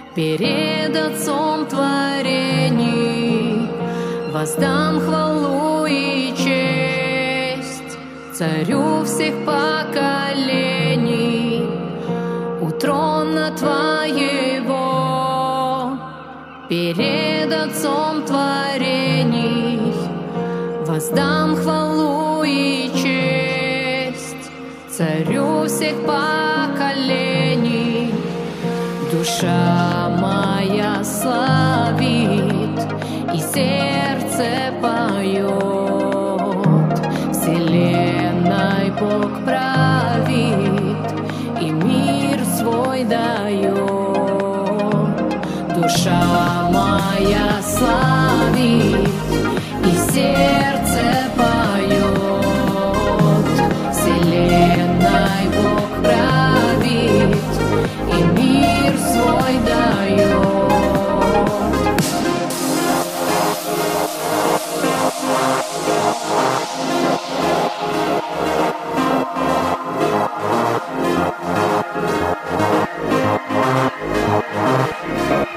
перед Отцом творений, воздам хвалу и честь Царю всех поколений у трона Твоего. Перед Отцом творений воздам хвалу и честь Царю всех поколений. Душа моя славит, и сердце поет. Вселенной Бог правит, и мир свой дает. Душа моя славит, и сердце поет. Вселенной Бог правит, и мир свой дает.